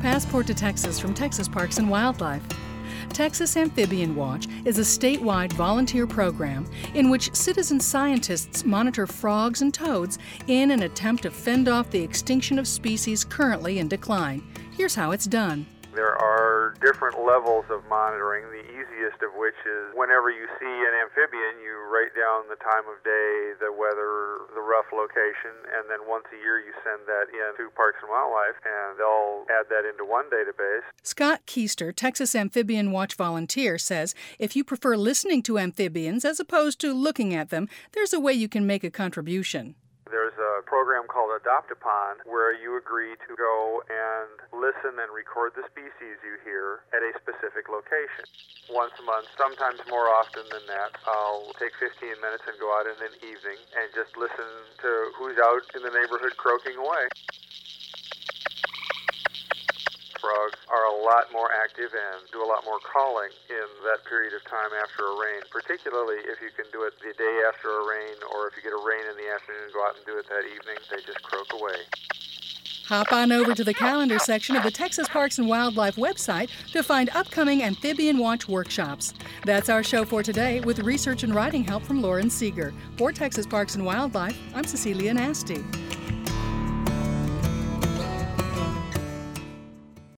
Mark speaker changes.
Speaker 1: Passport to Texas from Texas Parks and Wildlife. Texas Amphibian Watch is a statewide volunteer program in which citizen scientists monitor frogs and toads in an attempt to fend off the extinction of species currently in decline. Here's how it's done.
Speaker 2: There are different levels of monitoring, the easiest of which is whenever you see an amphibian, you write down the time of day, the weather, the rough location, and then once a year you send that in to Parks and Wildlife, and they'll add that into one database.
Speaker 1: Scott Keister, Texas Amphibian Watch volunteer, says if you prefer listening to amphibians as opposed to looking at them, there's a way you can make a contribution.
Speaker 2: There's a program called Adopt-A-Pond where you agree to go and listen and record the species you hear at a specific location. Once a month, sometimes more often than that, I'll take 15 minutes and go out in an evening and just listen to who's out in the neighborhood croaking away. Frogs are a lot more active and do a lot more calling in that period of time after a rain, particularly if you can do it the day after a rain, or if you get a rain in the afternoon, go out and do it that evening, they just croak away.
Speaker 1: Hop on over to the calendar section of the Texas Parks and Wildlife website to find upcoming Amphibian Watch workshops. That's our show for today, with research and writing help from Lauren Seeger. For Texas Parks and Wildlife, I'm Cecilia Nasty.